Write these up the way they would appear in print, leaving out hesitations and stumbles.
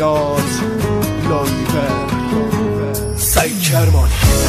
تسجیلات لایو سعید کرمانی.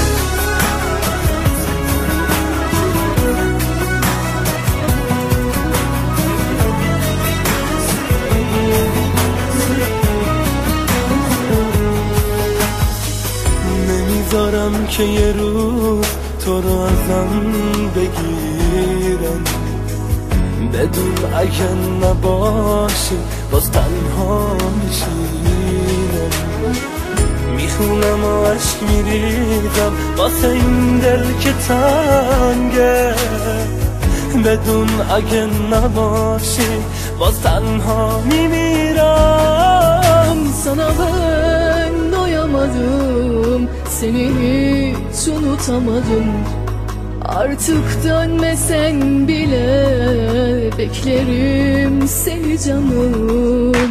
نمیذارم که یه روز تو رو ازم بگیرن، بدون اگه نباشی باز تنها میشینم. میخونم و عشق میریزم واسه این دل که تنگه، بدون اگه nabaashi باز تنها میمیرم. Sana ben doyamadım, seni hiç unutamadım. Artık dönmesen bile beklerim seni canım.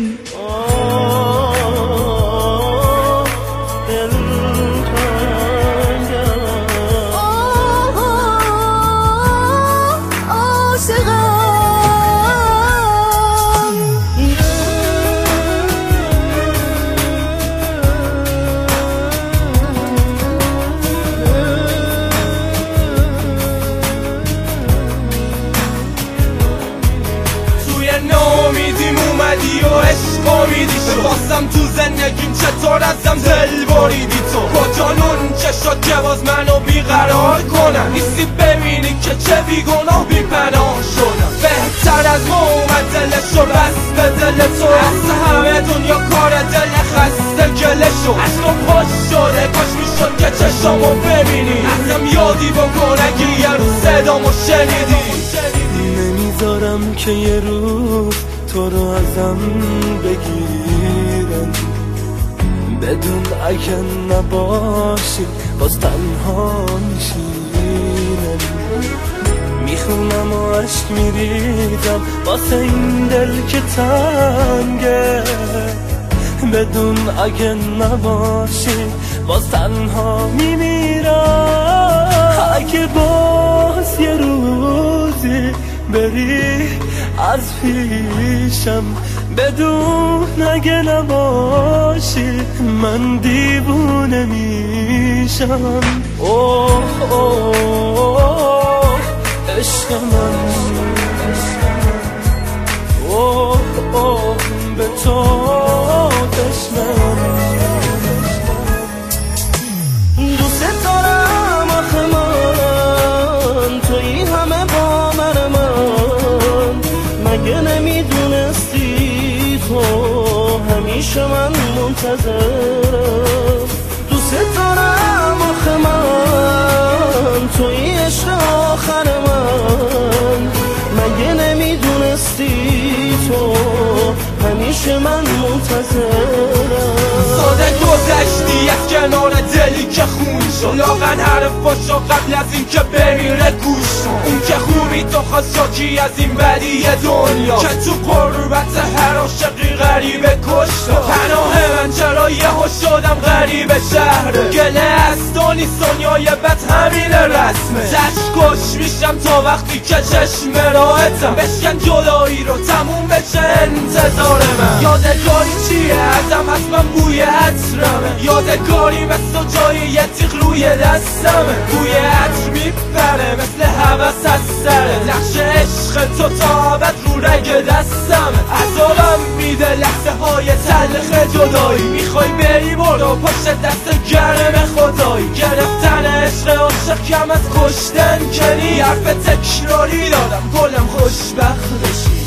و عشق آمیدی شد بباستم تو زندگیم چطور ازم دل بریدی تو کجا نون چه شد که باز منو بیقرار کنن نیستی ببینی که چه بیگناه بیپناه شدم بهتر از ما اومد دلشو بست به دل تو از همه دنیا کار دل خسته گله شد عشقم خوش شده کاش میشد که چشامو ببینی ازم یادی بکن اگه یه روز صدامو شنیدی. نمیذارم که یه روز تو رو ازم بگیرن، بدون اگه نباشی باز تنها میشینم. میخونم و عشق میریزم واسه این دل که تنگه، بدون اگه نباشی باز تنها میمیرم. اگه باز یه روزی بری از پیشم، بدون اگه نباشی من دیوونه میشم. اوه اوه عشق من، اوه اوه به تو تشنم. دوست دارم آخه من تویی همه با من مگه نمیدونستی تو همیشه من منتظرم. دوست دارم آخه من توی عشق آخر من مگه نمیدونستی تو همیشه من منتظرم. ساده گذشتی از کنار دلی که خون شد لاغن حرفاشو قبل از این که بمیره گوش کن. اون که خوبی تو خواست شاکی از این بدی دنیا که تو قربت هر عاشقی غریبه کشت. پناه من چرا یهو شدم غریب شهره گله از تو نیست دنیای بد همین رسمه. تشکش میشم تا وقتی که چشم راحتم بشکن جدایی رو تموم بشه انتظار من. یادگاری چیه ازم هست من بوی عطرمه، یادگاری مثل جای یه تیغ روی دستمه. بوی عطر میپره مثل هوس از سره، نقش عشق تو تا ابد رو رگ دستمه. عذابم میده لحظه های تلخ جدایی، میخوای بری برو پشت دست گرم خدایی. گرفتن عشق عاشق کم از کشتن کنی، حرف تکراری دادم گلم خوشبخت بشی.